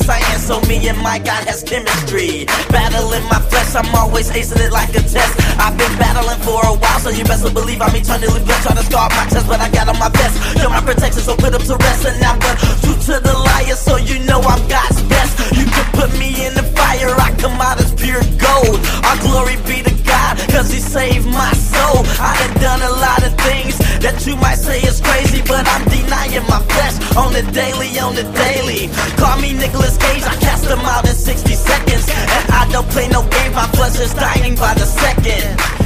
yes I am, so me and my God has chemistry. Battling my flesh, I'm always acing it like a test. I've been battling for a while, so you best believe I'm eternally blessed. Try to scar my chest, but I got on my vest. You're my protection, so put up to rest. And now but true to the liar, so you know I'm God's best. You can put me in the fire, I come out as pure gold. Our glory be to God, cause he saved my soul. I done done a lot of things that you might say is crazy, but I'm denying my flesh on the daily, on the daily. Call me Nicolas Cage, I cast them out in 60 seconds. And I don't play no game, my flesh is dying by the second.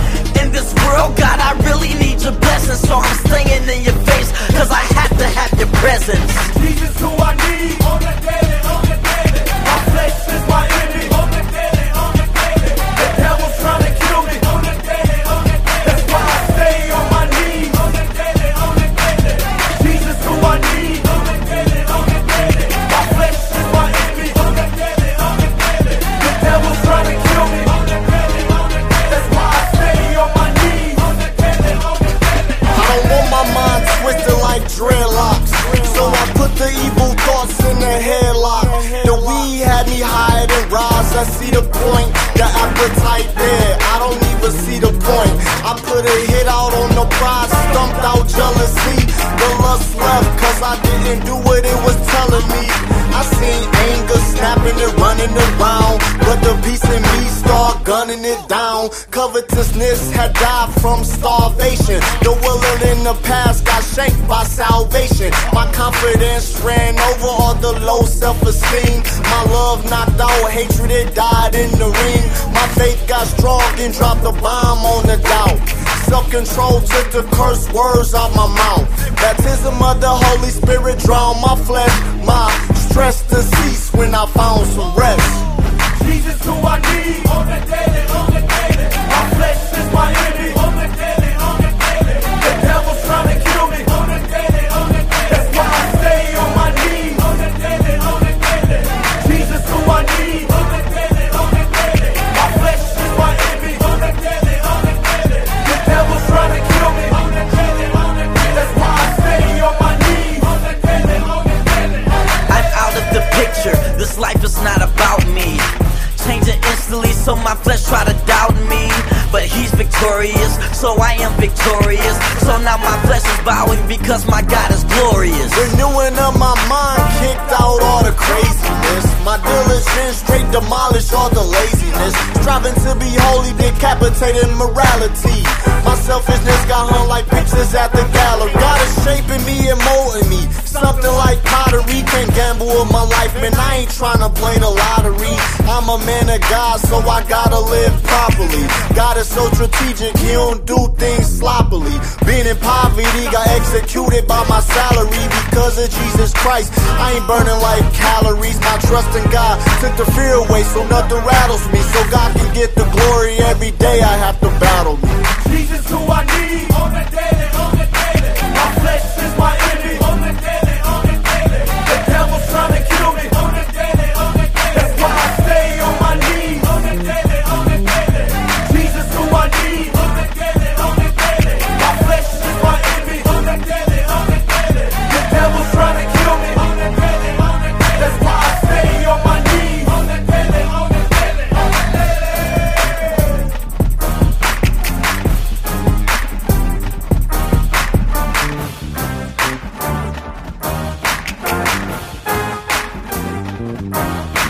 In this world, God, I really need your blessings, so I'm staying in your face, cause I have to have your presence. Jesus who I need on the daily, on the daily. My flesh is my enemy on the daily, on the daily. The devil's trying to kill me on the daily, on the daily. That's why I stay on my knees on the daily, on the daily. Jesus who I need on the daily, on the daily. My flesh is my enemy on the daily, on the daily. The devil's trying to kill me on the daily, on the daily. That's why I stay on my knees on the daily, on the daily. I don't want my mind twisted like dreadlocks, so I put the evil thoughts in the headlock. The weed had me higher than Ross. I see the point, the appetite there, I don't even see the point. I put a hit out on the prize, stumped out jealousy. The lust left cause I didn't do what it was telling me. I seen anger snapping and running around, but the beast in me start gunning it down. Covetousness had died from starvation. The willing in the past got shanked by salvation. My confidence ran over all the low self-esteem. My love knocked out hatred, it died in the ring. My faith got strong and dropped the bomb on the doubt. Self-control took the curse words out my mouth. Baptism of the Holy Spirit drowned my flesh. My stress to cease when I found some rest. Jesus who I need on the daily, on the daily. My flesh is my enemy on the daily, on the daily. The devil's trying to kill me on the daily, on the daily. That's why I stay on my knees on the daily, on the daily. Jesus who I need on the daily, on the daily. My flesh is my enemy on the daily, on the daily. The devil's trying to kill me on the daily, on the daily. That's why I stay on my knees on the daily, on the daily. I'm out of the picture, this life is not about me. Changing instantly, so my flesh try to doubt me, but he's victorious, so I am victorious. So now my flesh is bowing because my God is glorious. Renewing of my mind kicked out all the craziness. My diligence straight demolished all the laziness. Striving to be holy, decapitating morality. My selfishness got hung like pictures at the gallery. God is shaping me and molding me, something like pottery. Can't gamble with my life, man, I ain't trying to play the lottery. I'm a man of God, so I gotta live properly. God is so strategic, he don't do things sloppily. Being in poverty got executed by my salary. Because of Jesus Christ, I ain't burning like calories. My trust in God took the fear away, so nothing rattles me. So God can get the glory every day I have to battle me. Jesus who I need on the daily, on the daily. My flesh is my enemy on the daily, on the daily. The devil's trying to kill me on the daily, on the daily. That's why I stay on my knees on the daily, on the daily. Jesus who I need on the daily, on the daily. My flesh is my enemy on the daily, on the daily. The devil's trying to kill me on the daily, on the daily. That's why I stay on my knees on the daily, on the daily, on the daily.